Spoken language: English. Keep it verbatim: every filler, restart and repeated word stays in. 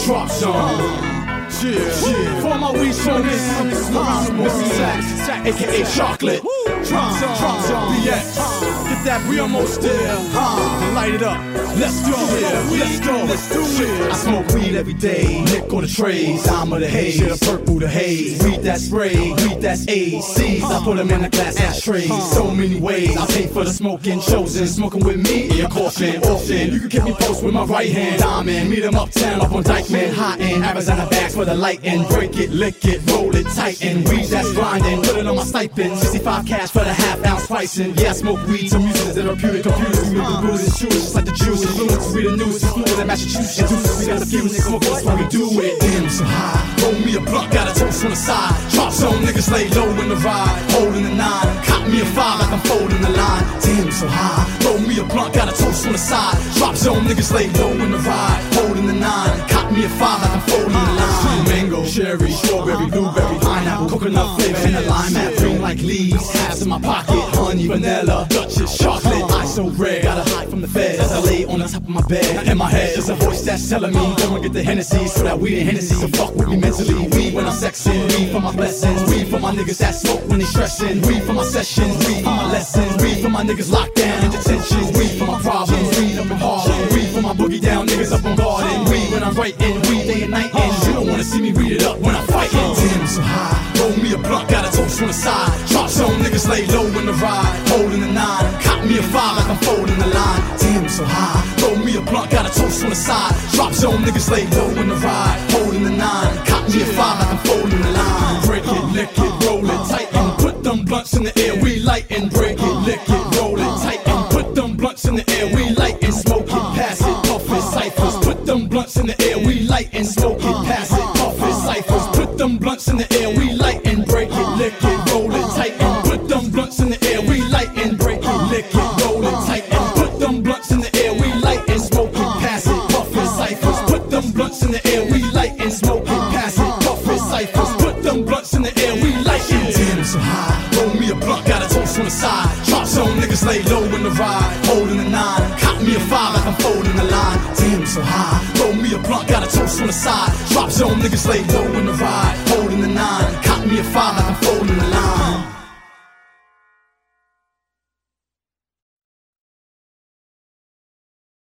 Drop zone. Yeah, yeah. For my weed smokers, Mister Sax, aka Chocolate. Drop zone, drop zone. B X, get that, we almost there. Huh? Light it up. Let's go, yeah. Let's go, let's do it. I smoke weed every day. Nick on the trays, I'm of the haze. Shit, the purple, the haze. Weed that spray, weed that's A Cs. I put them in a glass ashtray. So many ways. I pay for the smoking, chosen. Smoking with me, yeah, caution, often. You can get me post with my right hand. Diamond, meet them uptown, up on Dykeman. Hot end, Arizona bags for the light and break it, lick it, roll it, tighten. Weed that's grinding, put it on my stipend. sixty-five cash for the half ounce pricing. Yeah, I smoke weed, some music is therapeutic. Computers, we make the rules and shoes, just like the Jews. Influence, read the news, it's fluid in Massachusetts. We got a few niggas smoke, that's why we do it. Damn, so high. Roll me a blunt, got a toast on the side. Drop zone, niggas lay low in the ride. Holding the nine, cop me a five like I'm folding the line. Damn, so high. Roll me a blunt, got a toast on the side. Drop zone, niggas lay low in the ride. Holding the nine, cop me a five like I'm folding the line. Mango, cherry, strawberry, blueberry, pineapple, coconut flavor, and a lime apple. Green like leaves, halves in my pocket. Honey, vanilla, Dutchess, chocolate. I so rare, gotta hide from the feds. As I lay on the top of my bed, in my head there's a voice that's telling me don't get the Hennessy, so that weed and Hennessy. So fuck with me mentally. Weed when I'm sexing, weed for my blessings, weed for my niggas that smoke when they stressing, weed for my sessions, weed for my lessons, weed for my niggas locked down in detention, weed for my problems, weed up in Harlem, weed for my boogie down niggas up on garden, weed when I'm writing, weed day and night, and you don't wanna see me read it up when I'm fighting. Damn, so high. Roll me a blunt, got a toast on the side. Drop zone, niggas lay low in the ride. Holding the nine, cop me a five like I'm folding the line. Damn, so high. Roll me a blunt, got a toast on the side. Drop zone, niggas lay low in the ride. Holding the nine, cop me a five like I'm folding the line. Break it, lick it, roll it, tighten. Put them blunts in the air, we lightin'. Break it, lick it, roll it, tighten. Put them blunts in the air, we lightin'. Smoke it, pass it, puff it, ciphers. Put them blunts in the air, we lightin'. Smoke it, pass it, puff it, ciphers. Put them blunts in the air, we lightin'. Break it, lick it, roll it, tighten. Put them blunts in the air, we lightin'. Break it, lick it, roll it, tighten. Put them blunts in the air, we lightin'. Smoke it, pass it, puff it, ciphers. Put them blunts in the air, we lightin'. Smoke it, pass it, puff it, ciphers. Put them blunts in the air, we lightin'. Damn, so high. Roll me a blunt, got a toast on the side. Drop zone, niggas lay low in the ride. Holding the nine, cop me a five like I'm folding the line. Damn, so high. Roll me a blunt, got a toast on the side. Drop zone, niggas lay low in the ride. Holding the nine, cop me a five.